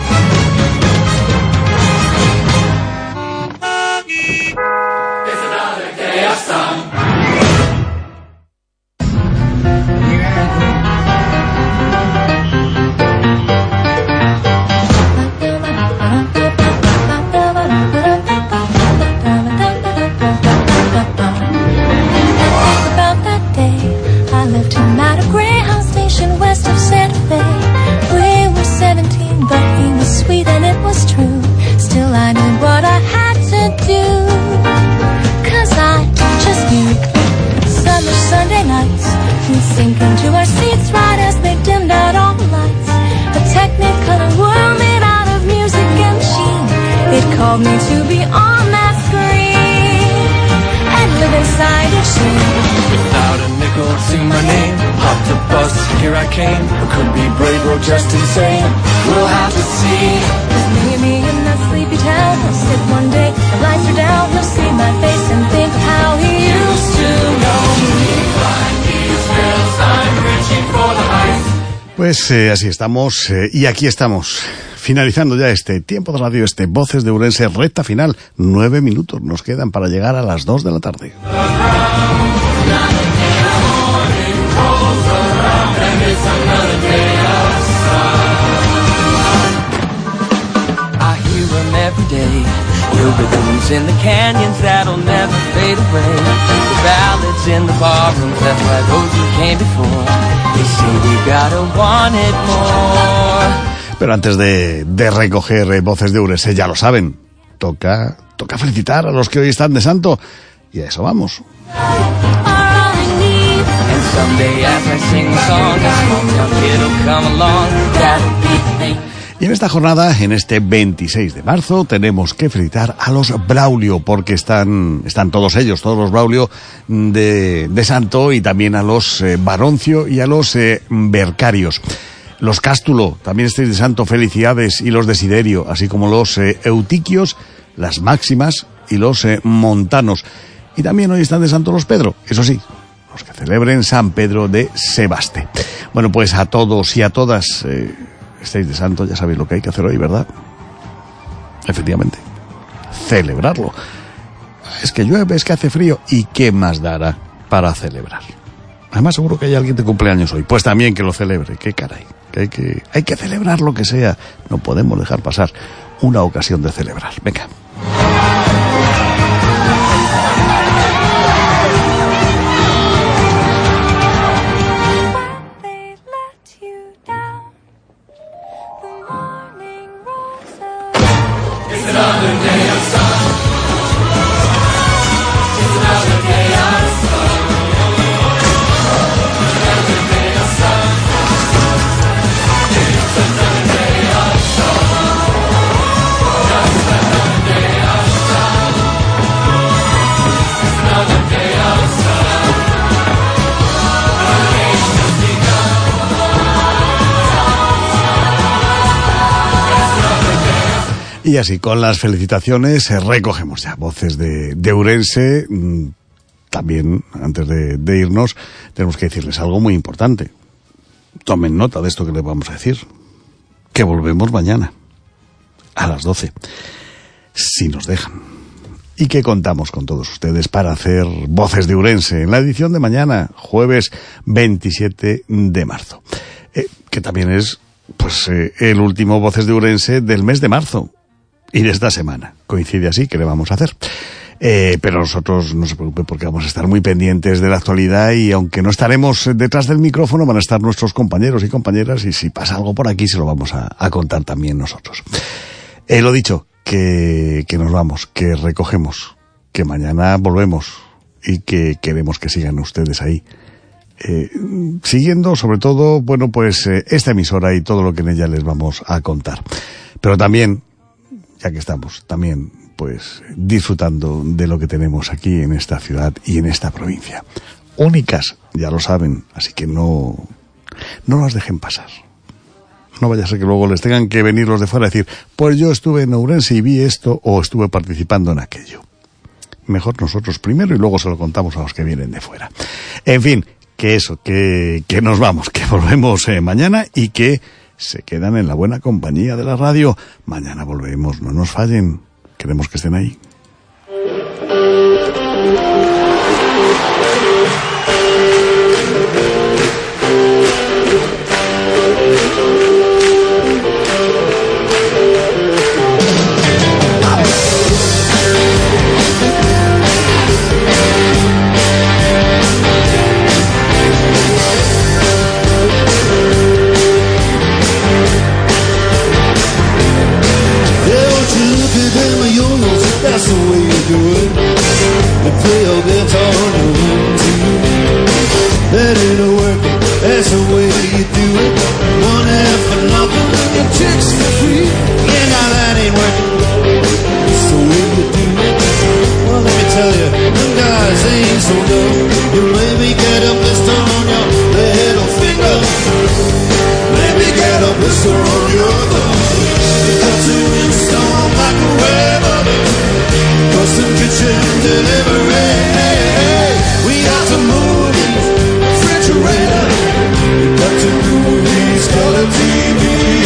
Sinking to our seats right as they dimmed out all the lights. A technicolor world made out of music and sheen. It called me to be on that screen and live inside its sheen. Without a nickel to my name, hopped a bus, here I came. I could be brave or just insane, we'll have to see. There's me in that sleepy town. I'll sit one day, the lights are down. You'll see my face and think of how he used to know me. Pues así estamos, y aquí estamos, finalizando ya este tiempo de radio, este Voces de Ourense, recta final. 9 minutos nos quedan para llegar a las 2 de la tarde. Rhythms in the canyons that'll never fade away. The ballads in the barrooms, that's why those who came before, they say we gotta want it more. Pero antes de recoger Voces de Ourense, ya lo saben, toca felicitar a los que hoy están de santo, y a eso vamos. And someday as I sing the song, a small young kid'll come along, that'll be me. Y en esta jornada, en este 26 de marzo, tenemos que felicitar a los Braulio, porque están todos ellos, todos los Braulio de santo, y también a los Baroncio y a los Bercarios. Los Cástulo, también estáis de santo, felicidades, y los Desiderio, así como los Eutiquios, las Máximas y los Montanos. Y también hoy están de santo los Pedro, eso sí, los que celebren San Pedro de Sebaste. Bueno, pues a todos y a todas... estáis de santo, ya sabéis lo que hay que hacer hoy, ¿verdad? Efectivamente, celebrarlo. Es que llueve, es que hace frío, ¿y qué más dará para celebrar? Además seguro que hay alguien de cumpleaños hoy, pues también que lo celebre, qué caray, que hay que celebrar lo que sea, no podemos dejar pasar una ocasión de celebrar. Venga. Y así, con las felicitaciones, recogemos ya Voces de Ourense. También, antes de irnos, tenemos que decirles algo muy importante. Tomen nota de esto que les vamos a decir. Que volvemos mañana, a las 12, si nos dejan. Y que contamos con todos ustedes para hacer Voces de Ourense en la edición de mañana, jueves 27 de marzo. Que también es, pues, el último Voces de Ourense del mes de marzo. Y de esta semana. Coincide así, ¿qué le vamos a hacer? Pero nosotros no se preocupe, porque vamos a estar muy pendientes de la actualidad, y aunque no estaremos detrás del micrófono, van a estar nuestros compañeros y compañeras, y si pasa algo por aquí se lo vamos a contar también nosotros. Lo dicho, que nos vamos, que recogemos, que mañana volvemos, y que queremos que sigan ustedes ahí. Siguiendo sobre todo, bueno, pues esta emisora y todo lo que en ella les vamos a contar. Pero también, ya que estamos, también pues disfrutando de lo que tenemos aquí en esta ciudad y en esta provincia. Únicas, ya lo saben, así que no las dejen pasar. No vaya a ser que luego les tengan que venir los de fuera a decir, pues yo estuve en Ourense y vi esto o estuve participando en aquello. Mejor nosotros primero y luego se lo contamos a los que vienen de fuera. En fin, que nos vamos, que volvemos mañana y que se quedan en la buena compañía de la radio. Mañana volvemos, no nos fallen, queremos que estén ahí. That's the way you do it. You play your guitar on your own too. That ain't working. That's the way you do it. One half for nothing, your chicks for free. Yeah, now that ain't working. That's the way you do it. Well, let me tell you, them guys ain't so dumb. You maybe get a blister on your little finger. Maybe get a blister on your thumb. You got to install microwave oven. Custom kitchen delivery. We got to move these refrigerator. We got to move these color TV.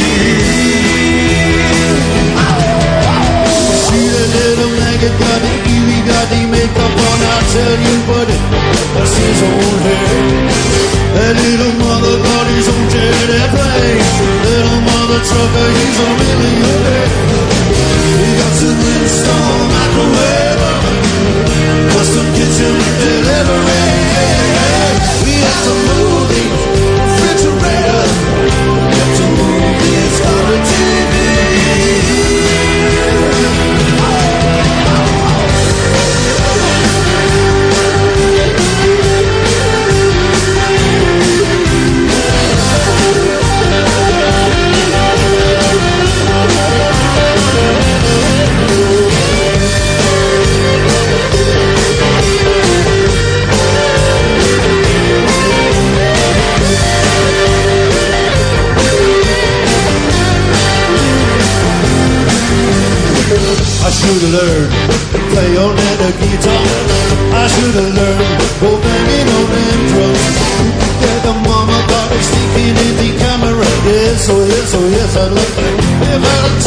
See the little maggot got the Kiwi got the makeup on. I tell you, buddy, that's his own hair. That little mother got his own jet airplane. Little mother trucker, he's a millionaire. We got to install microwave oven, custom kitchen delivery. We have to move the refrigerator. We have to move this color TV. I should have learned to play on that guitar. I should have learned go banging on them drums. Yeah, the mama got me sneaking in the camera. Yes, oh yes, I'd love to. If I'd